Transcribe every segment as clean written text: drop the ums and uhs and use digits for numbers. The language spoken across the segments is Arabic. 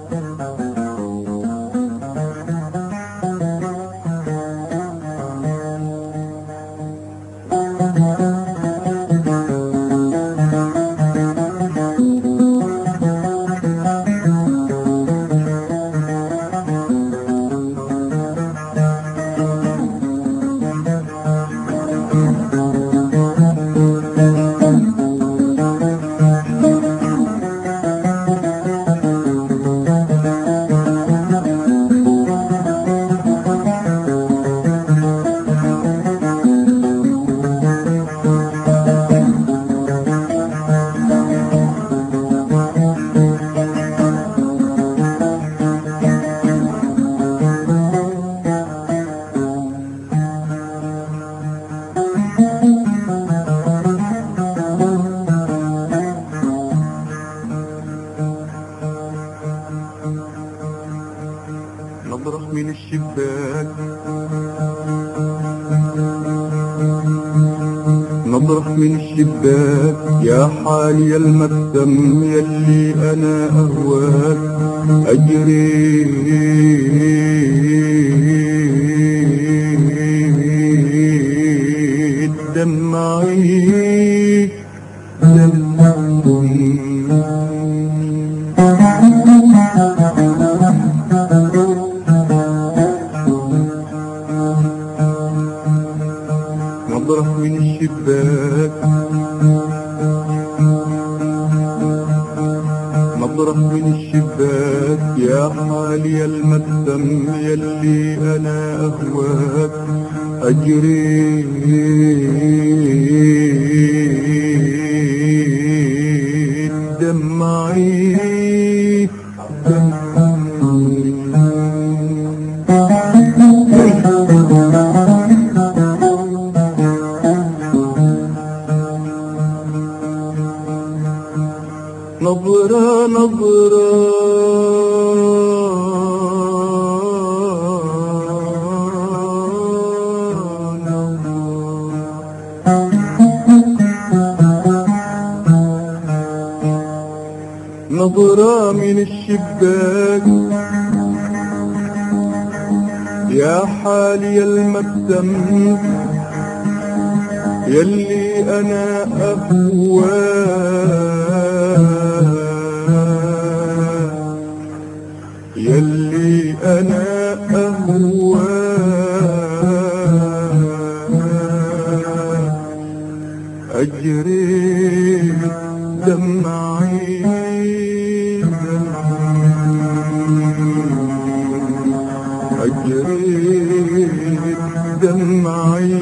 نظرة من الشباك، نظرة من الشباك يا حالي المبتم يلي أنا أهواك أجري دمعي دمعي نظرة من الشباك، نظرة من الشباك يا حالي المبتم يلي أنا أهواك أجري دمعي نظرة نظرة نظرة من الشباك يا حالي المبتم يلي أنا أهواك يلي أنا أهواك أجري دمعي أجري دمعي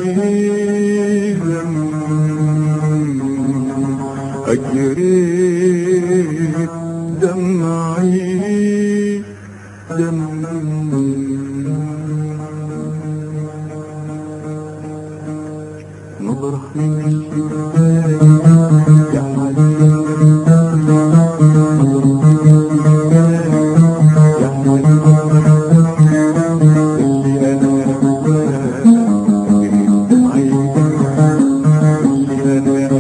أجري دمعي نظرة من الشباك يا حالي يا حالي اللي أنا دمعي اللي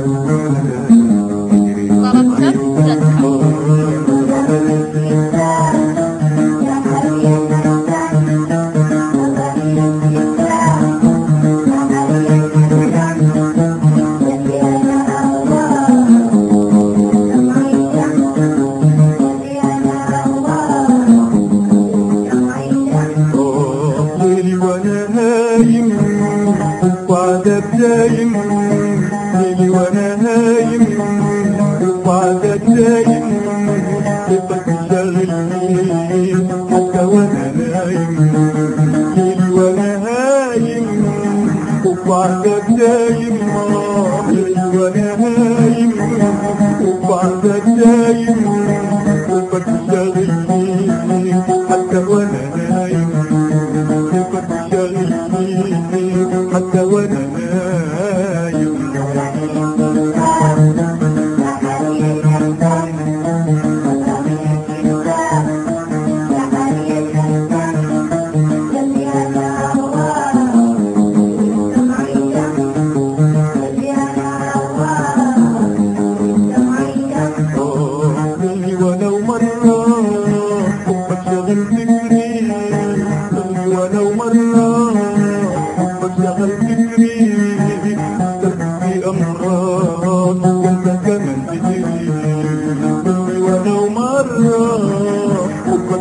وعدك دايم ليلي وانا هايم وعدك دايم كيفك تشغلني حتى وانا نايم ليلي وانا هايم وعدك دايم ليلي وانا هايم وعدك دايم كيفك تشغلني حتى وانا نايم كيفك تشغلني حتى وانا نايم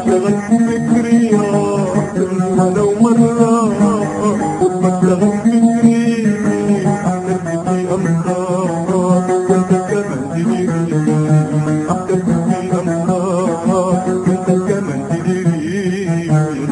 شغل فكري ولو مرة حبك شغل فكري أحبك أمطار وانت كمان تديري أحبك أمطار وانت كمان تديري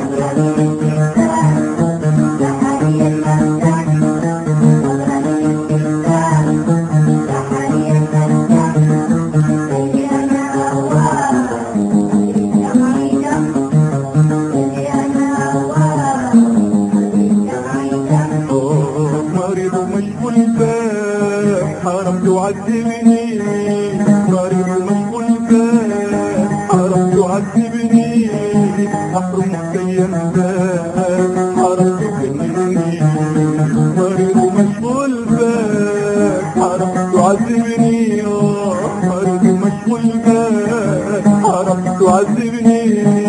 حرم تعذبني مريض مشغول بك حرم تعذبني أحرمك يمساك حرم تجنني مريض مشغول بك حرم تعذبني مريض مشغول بك حرم تعذبني